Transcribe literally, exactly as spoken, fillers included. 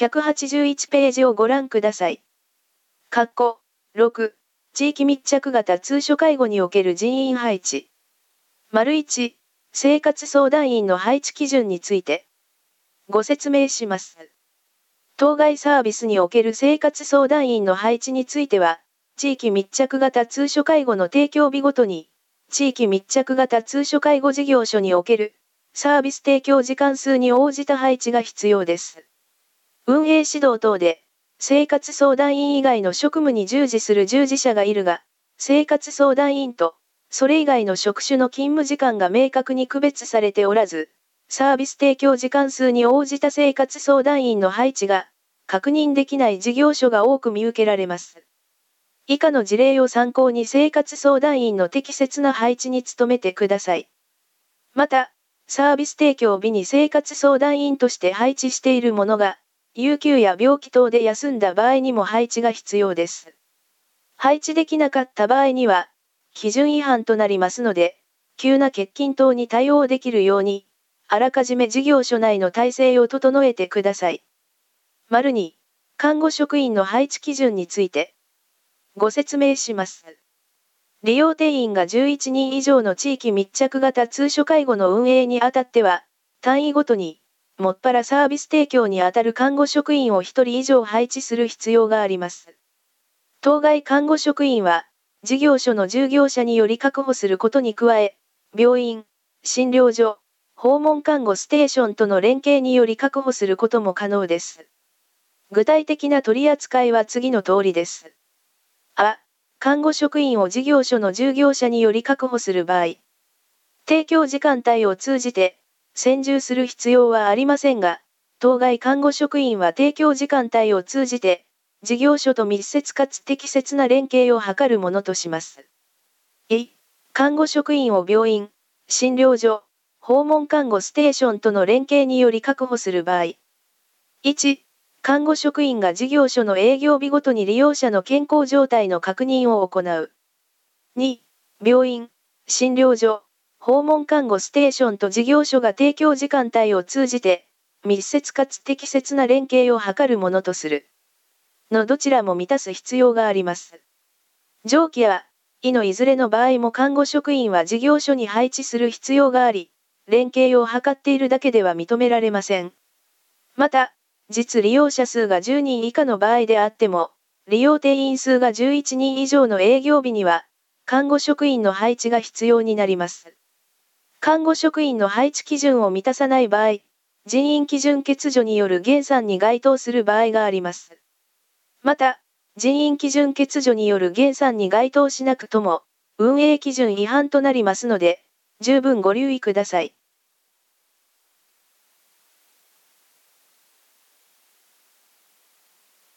ひゃくはちじゅういちページをご覧ください。括弧ろく、地域密着型通所介護における人員配置。丸いち、生活相談員の配置基準についてご説明します。当該サービスにおける生活相談員の配置については、地域密着型通所介護の提供日ごとに、地域密着型通所介護事業所におけるサービス提供時間数に応じた配置が必要です。運営指導等で、生活相談員以外の職務に従事する従事者がいるが、生活相談員と、それ以外の職種の勤務時間が明確に区別されておらず、サービス提供時間数に応じた生活相談員の配置が確認できない事業所が多く見受けられます。以下の事例を参考に生活相談員の適切な配置に努めてください。また、サービス提供日に生活相談員として配置している者が、有給や病気等で休んだ場合にも配置が必要です。配置できなかった場合には、基準違反となりますので、急な欠勤等に対応できるように、あらかじめ事業所内の体制を整えてください。丸に、看護職員の配置基準についてご説明します。利用定員がじゅういちにん以上の地域密着型通所介護の運営にあたっては、単位ごとに、もっぱらサービス提供にあたる看護職員をひとり以上配置する必要があります。当該看護職員は、事業所の従業者により確保することに加え、病院、診療所、訪問看護ステーションとの連携により確保することも可能です。具体的な取り扱いは次の通りです。あ、看護職員を事業所の従業者により確保する場合、提供時間帯を通じて、専従する必要はありませんが、当該看護職員は提供時間帯を通じて、事業所と密接かつ適切な連携を図るものとします。に、看護職員を病院、診療所、訪問看護ステーションとの連携により確保する場合。いち、看護職員が事業所の営業日ごとに利用者の健康状態の確認を行う。に、病院、診療所、訪問看護ステーションと事業所が提供時間帯を通じて、密接かつ適切な連携を図るものとする。のどちらも満たす必要があります。上記は、以のいずれの場合も看護職員は事業所に配置する必要があり、連携を図っているだけでは認められません。また、実利用者数がじゅうにん以下の場合であっても、利用定員数がじゅういちにん以上の営業日には、看護職員の配置が必要になります。看護職員の配置基準を満たさない場合、人員基準欠如による減産に該当する場合があります。また、人員基準欠如による減産に該当しなくとも、運営基準違反となりますので、十分ご留意ください。